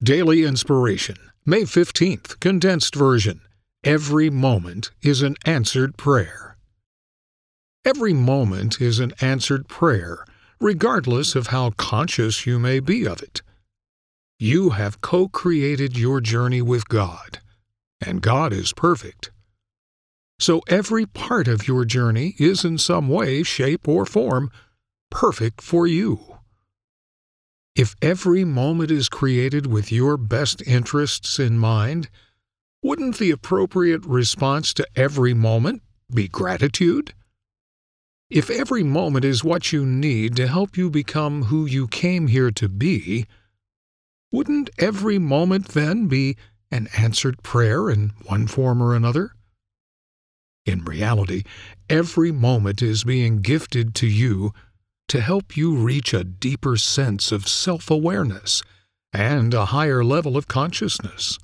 Daily Inspiration, May 15th, condensed version. Every moment is an answered prayer. Every moment is an answered prayer, regardless of how conscious you may be of it. You have co-created your journey with God, and God is perfect. So every part of your journey is in some way, shape, or form perfect for you. If every moment is created with your best interests in mind, wouldn't the appropriate response to every moment be gratitude? If every moment is what you need to help you become who you came here to be, wouldn't every moment then be an answered prayer in one form or another? In reality, every moment is being gifted to you to help you reach a deeper sense of self-awareness and a higher level of consciousness.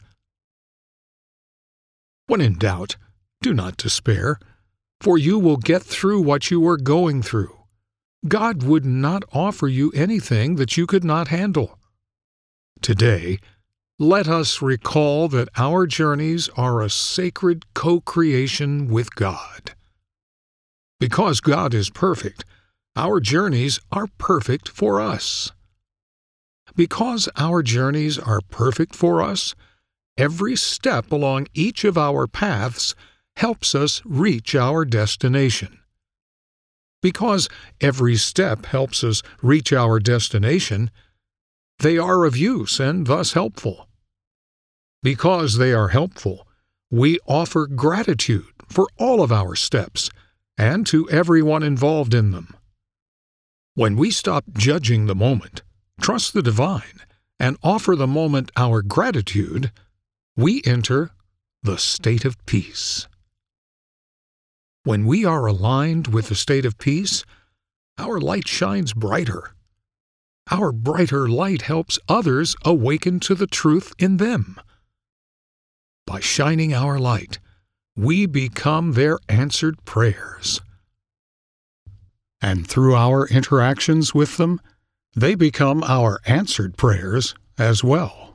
When in doubt, do not despair, for you will get through what you are going through. God would not offer you anything that you could not handle. Today, let us recall that our journeys are a sacred co-creation with God. Because God is perfect, our journeys are perfect for us. Because our journeys are perfect for us, every step along each of our paths helps us reach our destination. Because every step helps us reach our destination, they are of use and thus helpful. Because they are helpful, we offer gratitude for all of our steps and to everyone involved in them. When we stop judging the moment, trust the divine, and offer the moment our gratitude, we enter the state of peace. When we are aligned with the state of peace, our light shines brighter. Our brighter light helps others awaken to the truth in them. By shining our light, we become their answered prayers. And through our interactions with them, they become our answered prayers as well.